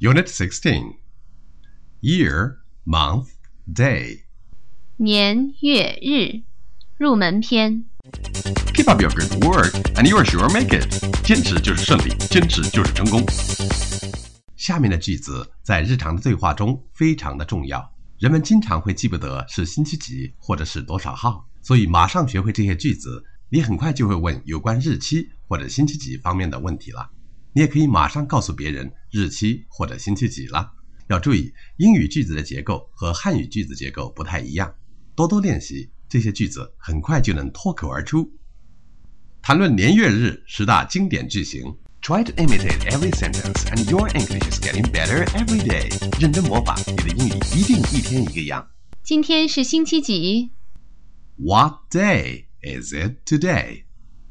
Unit 16. Year, month, day. 年月日入门篇。 Keep up your good work and you are sure make it. 坚持就是胜利，坚持就是成功。下面的句子在日常的对话中非常的重要，人们经常会记不得是星期几或者是多少号，所以马上学会这些句子，你很快就会问有关日期或者星期几方面的问题了。你也可以马上告诉别人日期或者星期几了。要注意，英语句子的结构和汉语句子结构不太一样，多多练习，这些句子很快就能脱口而出。谈论年月日10大经典句型。Try to imitate every sentence and your English is getting better every day. 认真模仿，你的英语一定一天一个样。 今天是星期几？ What day is it today?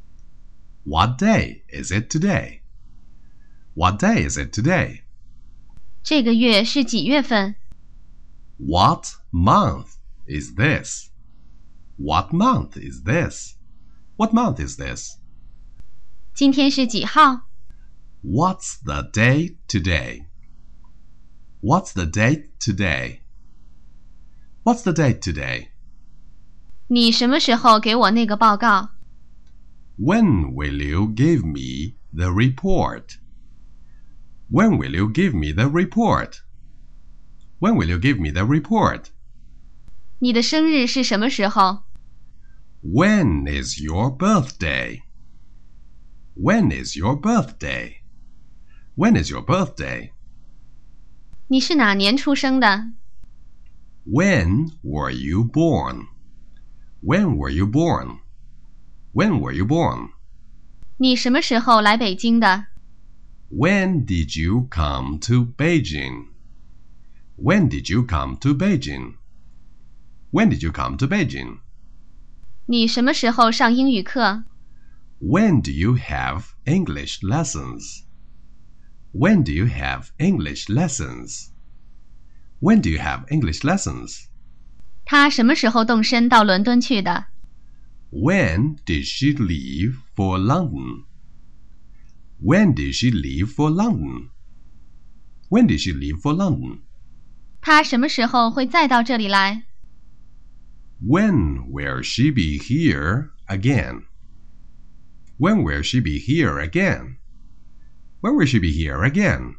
What day is it today? What day is it today? 这个月是几月份？ What month is this? What month is this? What month is this? 今天是几号？ What's the date today? What's the date today? What's the date today? 你什么时候给我那个报告？ When will you give me the report? When will you give me the report? When will you give me the report? 你的生日是什么时候？ When is your birthday? When is your birthday? When is your birthday? 你是哪年出生的？ When were you born? When were you born? When were you born? 你什么时候来北京的？ When did you come to Beijing? When did you come to Beijing? When did you come to Beijing? 你什么时候上英语课？ When do you have English lessons? When do you have English lessons? When do you have English lessons? 她什么时候动身到伦敦去的？ When did she leave for London? When did she leave for London? When did she leave for London? 她什么时候会再到这里来？ When will she be here again? When will she be here again? When will she be here again?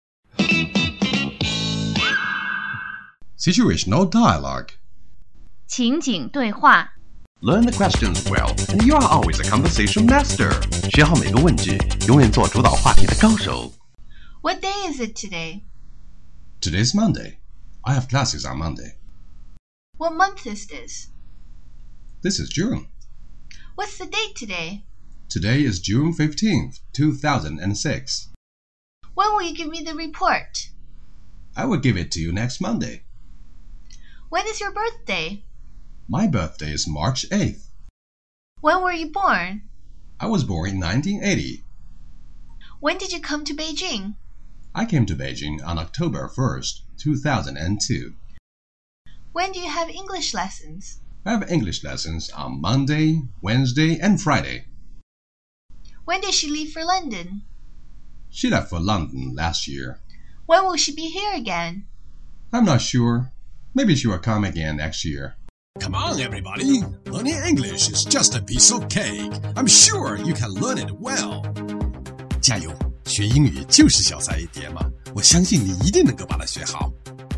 Situational dialogue. 情景对话。 Learn the questions well, and you are always a conversation master. 学好每个问句，永远做主导话题的高手。 What day is it today? Today's Monday. I have classes on Monday. What month is this? This is June. What's the date today? Today is June 15th, 2006. When will you give me the report? I will give it to you next Monday. When is your birthday? My birthday is March 8th. When were you born? I was born in 1980. When did you come to Beijing? I came to Beijing on October 1st, 2002. When do you have English lessons? I have English lessons on Monday, Wednesday, and Friday. When did she leave for London? She left for London last year. When will she be here again? I'm not sure. Maybe she will come again next year. Come on, everybody. Learning English is just a piece of cake. I'm sure you can learn it well. 加油，学英语就是小菜一碟嘛，我相信你一定能够把它学好。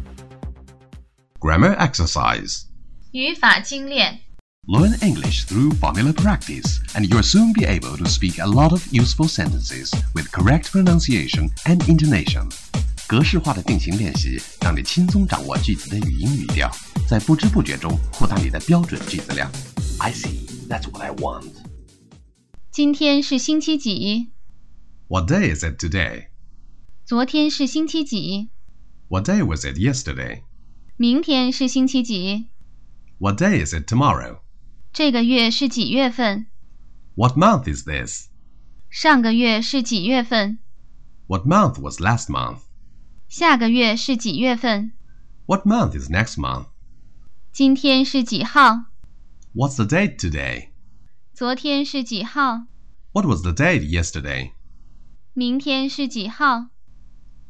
Grammar exercise. 语法精炼。 Learn English through formula practice, and you'll soon be able to speak a lot of useful sentences with correct pronunciation and intonation. 格式化的定型练习，让你轻松掌握句子的语音语调，在不知不觉中扩大你的标准句子量。I see, that's what I want. 今天是星期几？ What day is it today? 昨天是星期几？ What day was it yesterday? 明天是星期几？ What day is it tomorrow? 这个月是几月份？ What month is this? 上个月是几月份？ What month was last month? 下个月是几月份？ What month is next month? 今天是几号？ What's the date today? 昨天是几号？ What was the date yesterday? 明天是几号？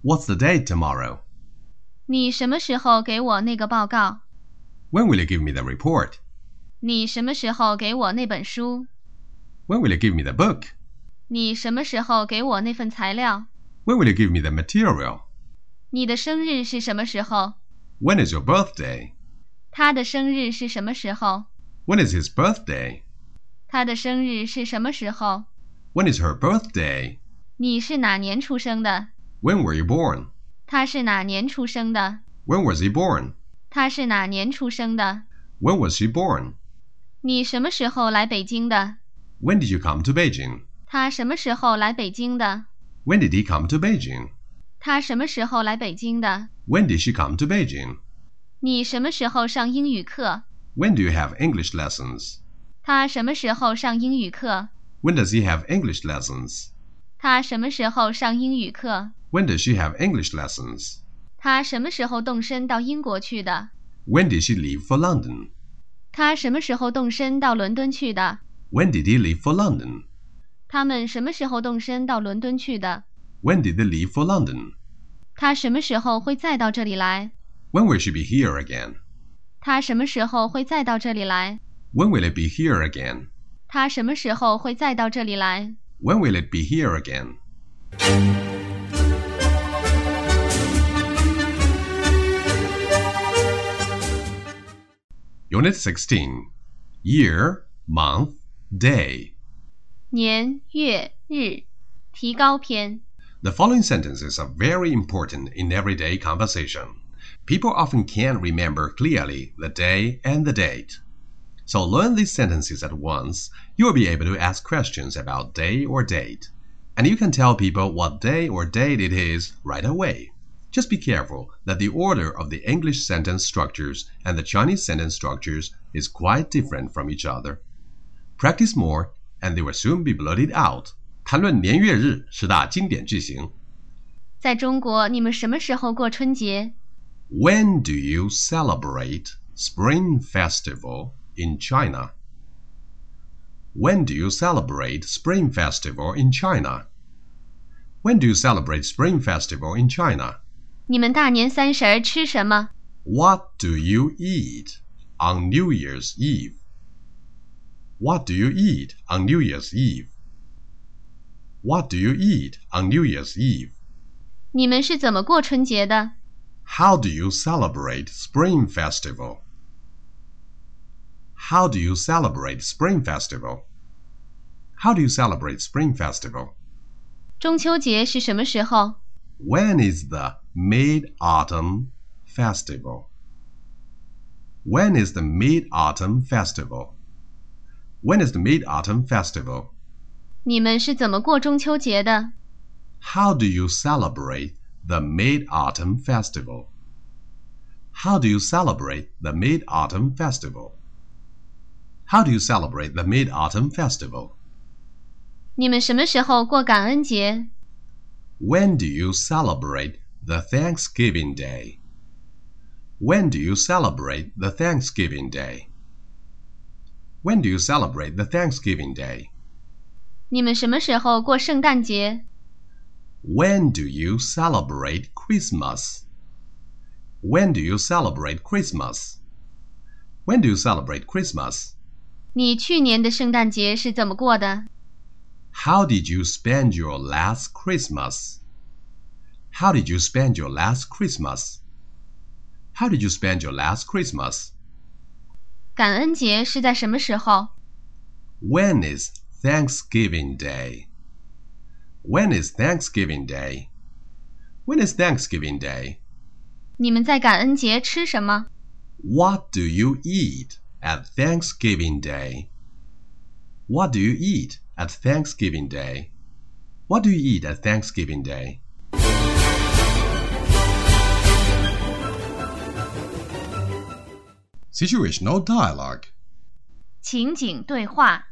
What's the date tomorrow? 你什么时候给我那个报告？ When will you give me the report? 你什么时候给我那本书？ When will you give me the book? 你什么时候给我那份材料？ When will you give me the material? 你的生日是什么时候？ When is your birthday? 他的生日是什么时候？ When is his birthday? 他的生日是什么时候？ When is her birthday? 你是哪年出生的？ When were you born? 他是哪年出生的？ When was he born? 他是哪年出生的？ When was she born? 你什么时候来北京的？ When did you come to Beijing? 他什么时候来北京的？ When did he come to Beijing? 他什么时候来北京的？ When did she come to Beijing? 你什么时候上英语课？ When do you have English lessons? 他什么时候上英语课？ When does he have English lessons? 他什么时候上英语课？ When does she have English lessons? 他什么时候动身到英国去的？ When did she leave for London? 他什么时候动身到伦敦去的？ When did he leave for London? 他们什么时候动身到伦敦去的？ When did they leave for London? 他什么时候会再到这里来？ When will she be here again? 他什么时候会再到这里来？ When will it be here again? 他什么时候会再到这里来？ When will it be here again? Unit 16. Year, month, day. 年、月、日，提高篇。 The following sentences are very important in everyday conversation. People often can't remember clearly the day and the date. So learn these sentences at once. You will be able to ask questions about day or date. And you can tell people what day or date it is right away. Just be careful that the order of the English sentence structures and the Chinese sentence structures is quite different from each other. Practice more, and they will soon be blurted out. 谈论年月日10大经典句型。 在中国，你们什么时候过春节？ When do you celebrate Spring Festival in China? When do you celebrate Spring Festival in China? When do you celebrate Spring Festival in China? 你们大年三十儿吃什么？ What do you eat on New Year's Eve? What do you eat on New Year's Eve? What do you eat on New Year's Eve? 你们是怎么过春节的？ How do you celebrate Spring Festival? How do you celebrate Spring Festival? How do you celebrate Spring Festival? 中秋节是什么时候？ When is the Mid-Autumn Festival? When is the Mid-Autumn Festival? When is the Mid-Autumn Festival? 你们是怎么过中秋节的？ How do you celebrate the Mid-Autumn Festival? How do you celebrate the Mid-Autumn Festival? How do you celebrate the Mid-Autumn Festival? 你们什么时候过感恩节？ When do you celebrate the Thanksgiving Day? When do you celebrate the Thanksgiving Day? When do you celebrate the Thanksgiving Day? 你们什么时候过圣诞节？ When do you celebrate Christmas? When do you celebrate Christmas? When do you celebrate Christmas? 你去年的圣诞节是怎么过的？ How did you spend your last Christmas? How did you spend your last Christmas? How did you spend your last Christmas? 感恩节是在什么时候？ When is Thanksgiving Day? When is Thanksgiving Day? When is Thanksgiving Day? 你们在感恩节吃什么？ What do you eat at Thanksgiving Day? What do you eat at Thanksgiving Day? What do you eat at Thanksgiving Day? Situational dialogue. 情景对话。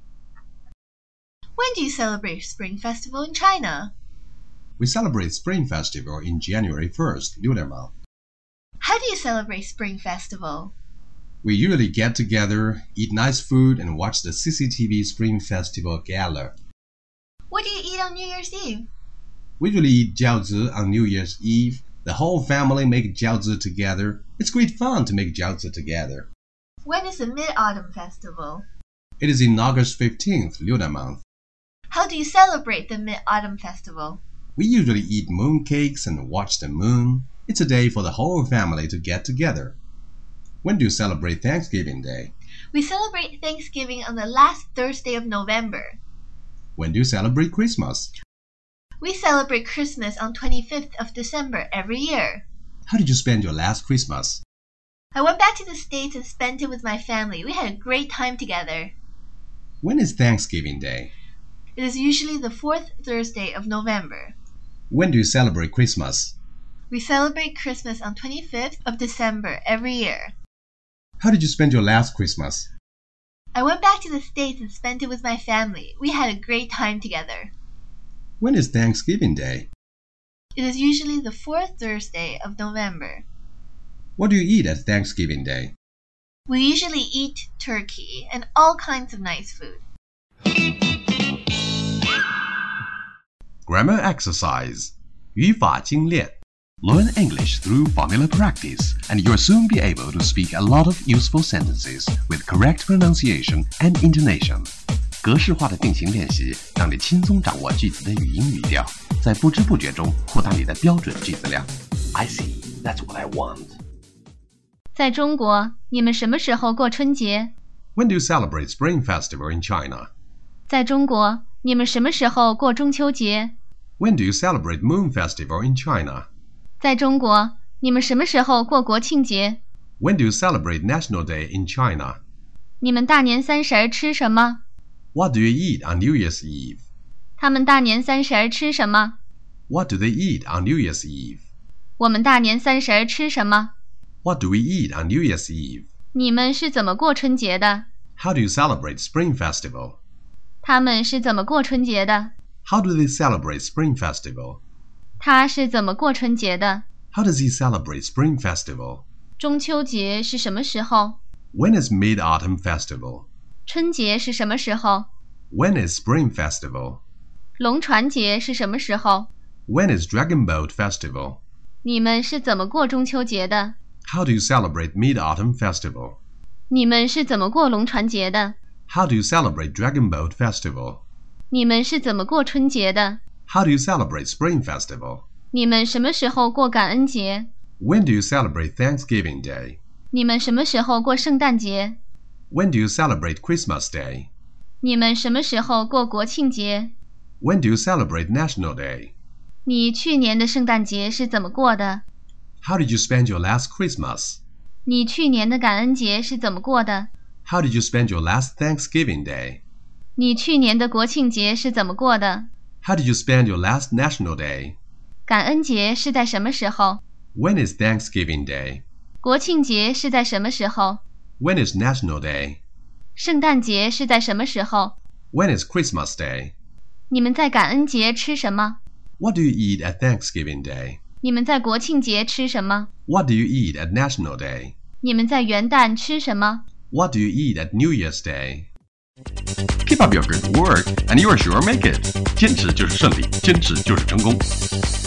When do you celebrate Spring Festival in China? We celebrate Spring Festival in January 1st, 6月嘛。 How do you celebrate Spring Festival? We usually get together, eat nice food, and watch the CCTV Spring Festival Gala. What do you eat on New Year's Eve? We usually eat jiaozi on New Year's Eve. The whole family make jiaozi together. It's great fun to make jiaozi together. When is the Mid-Autumn Festival? It is in August 15th, lunar month. How do you celebrate the Mid-Autumn Festival? We usually eat moon cakes and watch the moon. It's a day for the whole family to get together. When do you celebrate Thanksgiving Day? We celebrate Thanksgiving on the last Thursday of November. When do you celebrate Christmas? We celebrate Christmas on 25th of December every year. How did you spend your last Christmas? I went back to the States and spent it with my family. We had a great time together. When is Thanksgiving Day? It is usually the 4th Thursday of November. When do you celebrate Christmas? We celebrate Christmas on 25th of December every year. How did you spend your last Christmas? I went back to the States and spent it with my family. We had a great time together. When is Thanksgiving Day? It is usually the 4th Thursday of November. What do you eat at Thanksgiving Day? We usually eat turkey and all kinds of nice food. Grammar exercise 语法精练 Learn English through formula practice, and you'll soon be able to speak a lot of useful sentences with correct pronunciation and intonation. 格式化的定型练习，让你轻松掌握句子的语音语调，在不知不觉中扩大你的标准句子量。I see, that's what I want. 在中国，你们什么时候过春节？ When do you celebrate Spring Festival in China? 在中国，你们什么时候过中秋节？ When do you celebrate Moon Festival in China? 在中国，你们什么时候过国庆节？ When do you celebrate National Day in China? 你们大年三十儿吃什么？ What do you eat on New Year's Eve? 他们大年三十儿吃什么？ What do they eat on New Year's Eve? 我们大年三十儿吃什么？ What do we eat on New Year's Eve? 你们是怎么过春节的？ How do you celebrate Spring Festival? 他们是怎么过春节的？ How do they celebrate Spring Festival? 他是怎么过春节的？ How does he celebrate Spring Festival? 中秋节是什么时候？ When is Mid-Autumn Festival? 春节是什么时候？ When is Spring Festival? 龙船节是什么时候？ When is Dragon Boat Festival? 你们是怎么过中秋节的？ How do you celebrate Mid-Autumn Festival? 你们是怎么过龙船节的？ How do you celebrate Dragon Boat Festival? 你们是怎么过春节的？ How do you celebrate Spring Festival? 你们什么时候过感恩节？ When do you celebrate Thanksgiving Day? 你们什么时候过圣诞节？ When do you celebrate Christmas Day? 你们什么时候过国庆节？ When do you celebrate National Day? 你去年的圣诞节是怎么过的？ How did you spend your last Christmas? 你去年的感恩节是怎么过的？ How did you spend your last Thanksgiving Day? 你去年的国庆节是怎么过的？ How did you spend your last National Day? 感恩节是在什么时候？ When is Thanksgiving Day? 国庆节是在什么时候？ When is National Day? 圣诞节是在什么时候？ When is Christmas Day? 你们在感恩节吃什么？ What do you eat at Thanksgiving Day? 你们在国庆节吃什么？ What do you eat at National Day? 你们在元旦吃什么？ What do you eat at New Year's Day? Keep up your good work, and you are sure make it. 坚持就是胜利，坚持就是成功。